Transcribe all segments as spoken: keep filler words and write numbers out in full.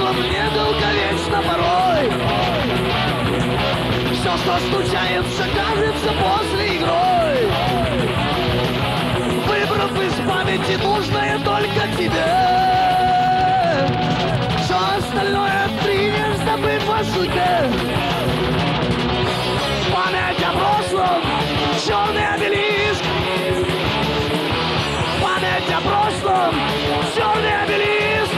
прошлом недолговечно порой. Все, что случается, кажется после игрой. Выбрав из памяти нужное только тебе, все остальное примешь, забыв о судьбе. Память о прошлом, черный обелиск. Память о прошлом, черный обелиск.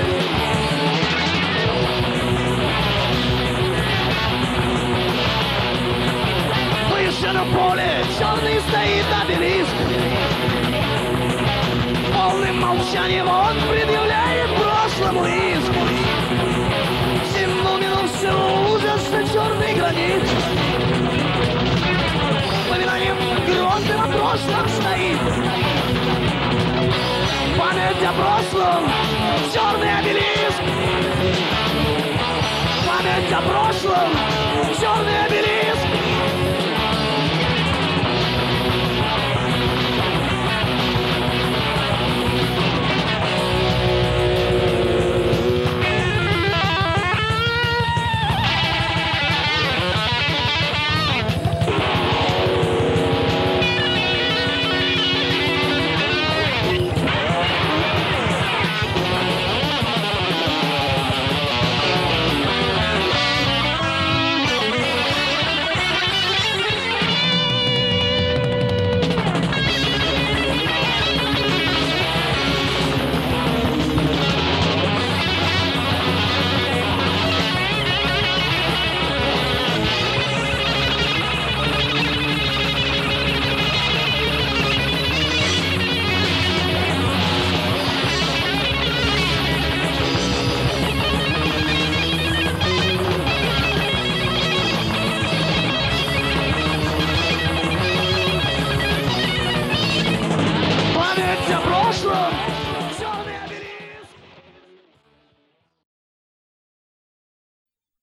Выше на поле черный стоит обелиск. Полным молчанием он предъявляет прошлому иск. Всему минувшего ужаса черный гранит. Воспоминанием грозным о прошлом стоит. Память о прошлом, черный обелиск.